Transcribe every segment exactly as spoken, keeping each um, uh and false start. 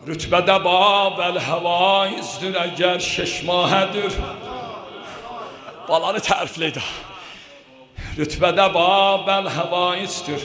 Rütbədə Babel həvaizdir, əgər şeş mahədir. Balanı tərifləydi. Rütbədə Babel həvaizdir,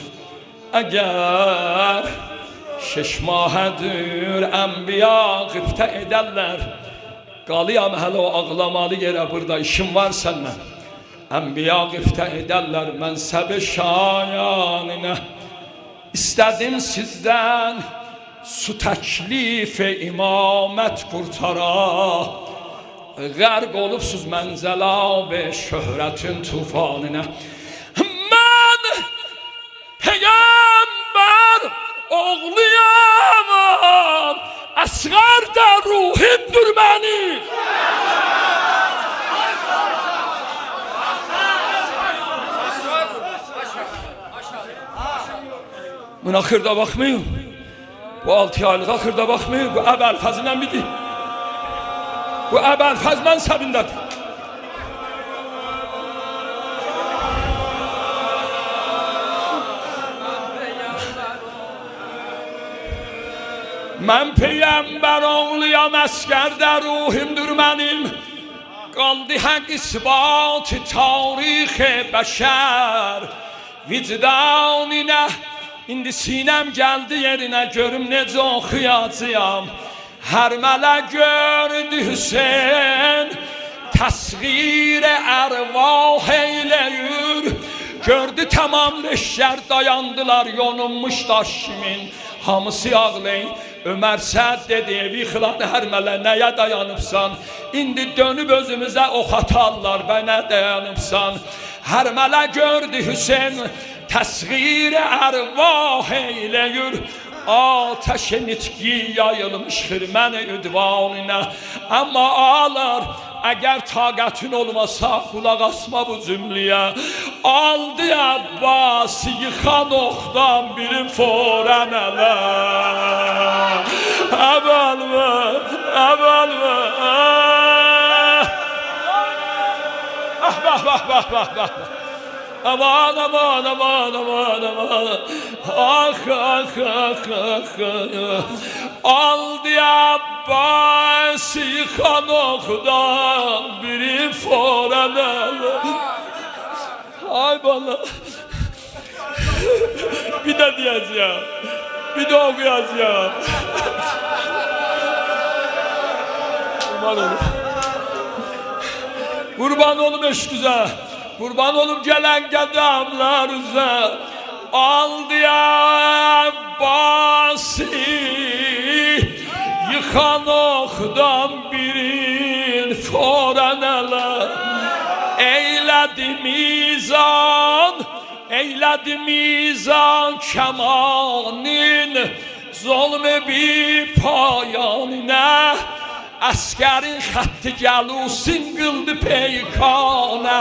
əgər şeş mahədir. Ənbiya qıbtə edərlər. Qalıyam hələ o ağlamalı yerə, burada işim var səndən. Ənbiya qıbtə edərlər mənsəb-i şayanınə. İstədim sizdən su təklif imamət qurtara. Qərq olubsuz mənzələ-bi şöhrətin tufanına. Mən Peyğəmbər oğluyam, əsğər də ruhimdir məni. Mən axırda baxmayım. Bu altı aylıq axırda baxmayın. Bu Əbəlfəzlə bidir. Bu Əbəlfəz mənsəbindədir. Mən Peyğəmbər oğluyam, əsgərdə ruhimdir mənim. Qaldı həq isbat tarix bəşər vicdanınə. İndi sinəm gəldi yerinə, görüm necə oxuyacağam. Hər mələk gördü Hüseyin, təsğir ərvah eyləyir. Gördü tamam leşlər dayandılar, yonulmuş daş kimin. Hamısı ağlayın. Ömər Səd dedi, evi xılan hər mələk nəyə dayanıbsan? İndi dönüb özümüzə ox atarlar, bə nə dayanıbsan? Hər mələk gördü Hüseyin, təsğir ərvah eyləyir. Ateş-i nitqi yayılmış xirmən-i üdvanına. Amma ağlar, əgər taqətin olmasa qulaq asma bu cümləyə. Aldı Abbas yıxan oxdan birim forən ələ. Əbəlvə, əbəlvə. Ah, bah, bah, bah, bah, bah. Aman, aman, aman, aman, aman. Ah, ah, ah, ah, ah. Aldı Abbas yıxan oxdan biri forən ələ. Ay bana. Bir də deyəcəyəm. Bir də oxuyacağım. Qurban olum. Qurban olum eşqüzə. Qurban olub gələn qədəmlər üzə. Aldı Abbasi yıxan oxdan birin forən ələ. Eylədi mizan, eylədi mizan kəmanin, zulmü bir payanınə. Əskərin xətti gəlusin qıldı peykanə.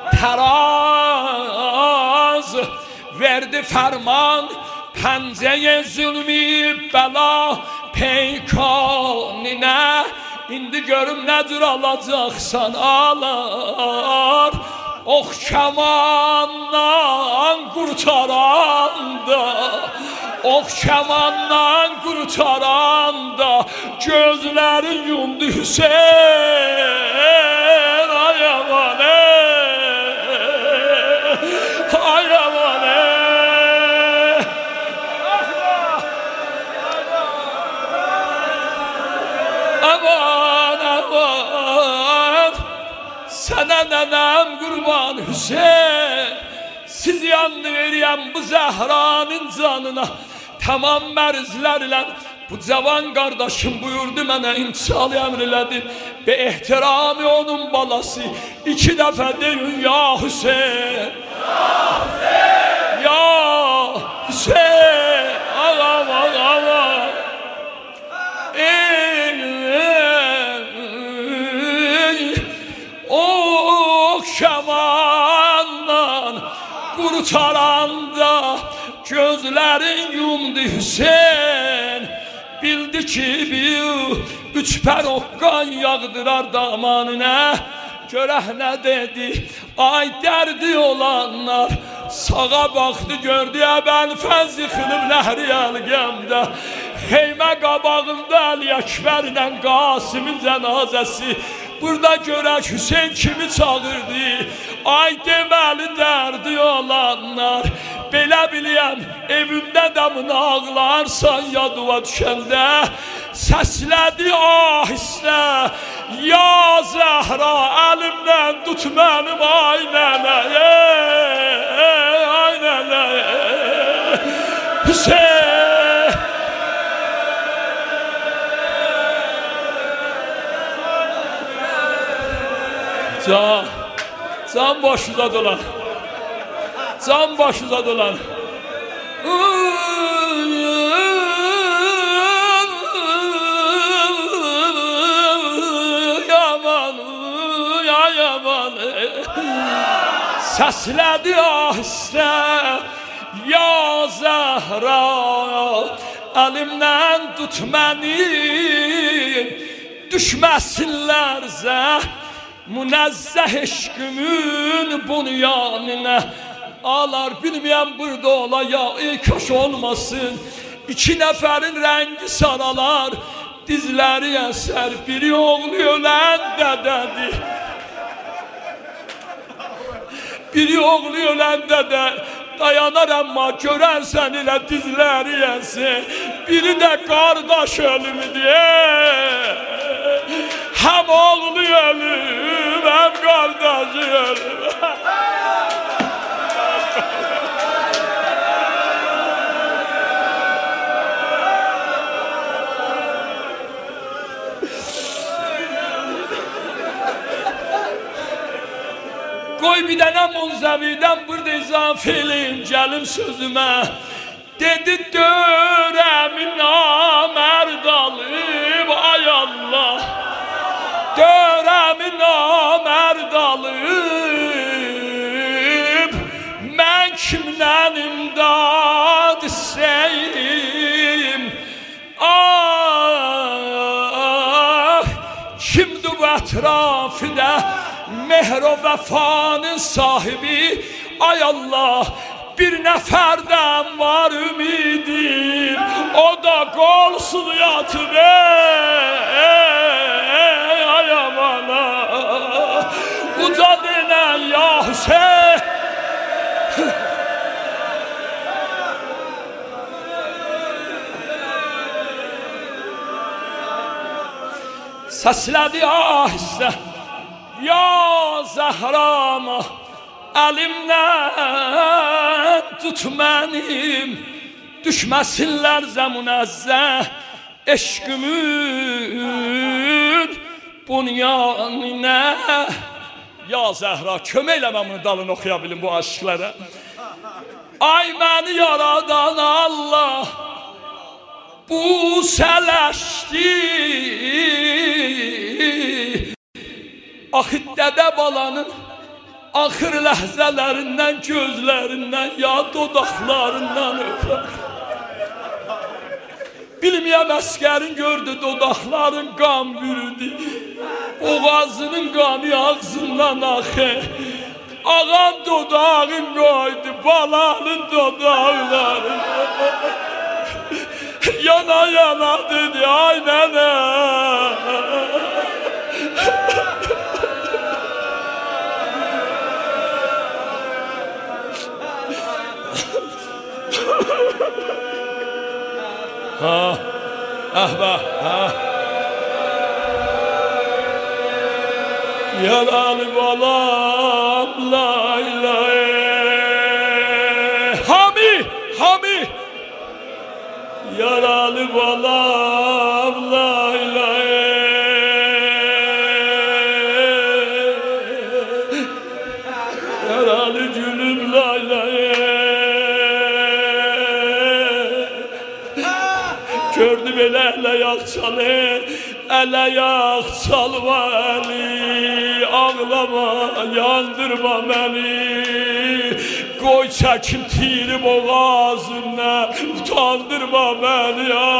Təraz verdi fərman, pəncəyə zülmü bəla peykanınə. İndi görüm nədir alacaqsan alar. Ox kəmandan qurtaranda, ox kəmandan qurtaranda gözləri yumdu Hüseyin. Ay aman ay aman aman aman. Sənə nənəm qurban Hüseyin. Siz yandı veriyəm bu Zəhranın canına. Tamam mərzlərlə bu cavan qardaşım buyurdu mənə, imtisal əmr elədi. Və ehtiramı onun balası iki dəfə deyin ya Hüseyin. Ya Hüseyin. Ağam ağam ağam. Ey o kəmandan qurtaranda gözlərin yumdu Hüseyin. Bildi ki bir üç pər oqqan yağdırar damanına. Görəh nə dedi, ay dərdi olanlar. Sağa baxdı gördü Əbəlfəz yıxılıb Nəhriyəl-Qəmdə. Xeymə qabağında Əli Əkbərlə Qasimin cənazəsi. Burada görək Hüseyin kimi çağırdı. Ay deməli dərdi olanlar, belə biliyəm evimdə də bunu ağlarsan ya dua düşəndə. Səslədi ahistə, ya Zəhra əlimdən tut mənim ay nənə, ay nənə, Hüseyin. Can, can başıza dolan, can başıza dolan. Yaman, ya yaman. Səslədi ahistə, ya Zəhra, əlimdən tut məni, düşməsinlər zəh. Münezzeh eşkümün bunyanine ağlar bilmeyen burada ola ya ey kaş olmasın. İki neferin rengi saralar, dizleri eser, biri oğlu ölen dededir. Biri oğlu ölen dede dayanar ama gören sen ile dizleri eser. Biri de kardeş ölümü diye. Hem oğlu ölüm, hem kardeşi ölüm. Koy bir dənə Munzəvidən burada izafiliyim, gəlim sözümə. Dedi dörəmin namərd alıb, ay Allah. Dörəmi namərd alıb, mən kimdən imdad istəyim? Ah, kimdir bu ətrafıda mehr o vəfanın sahibi? Ay Allah, bir nəfərdən var ümidim, o da qolsuz yatıb. Uca denən ya Hüseyin. Səslədi ahistə, ya Zəhramı, əlimdən tut mənim, düşməsinlər zəmunəzzəh eşkümün bunyanine. Ya Zəhra, kömək elə mən bunu dalını oxuya bilim bu aşıqlara. Ay məni yaradan Allah bu sələşdi. Axı dədə balanın axır ləhzələrindən, gözlərindən, ya dodaqlarından öpər. Bilməyəm əskərin gördü dodaqların qan bürüdü. Boğazının qanı ağzından axır. Ağam dodağın qoydu balanın dodaqlarını. Yana yana dedi ay nənə. Ha, ahba, ha. Yaralı balam la ilahe. Hami, Hami. Yaralı balam la ilahe. Yaralı gülüm la ilahe. Gördüm elə ələ yağ çalı, ələ yağ çalma əli. Ağlama, yandırma məni. Qoy çəkim tiri boğazımdan, utandırma məni ya.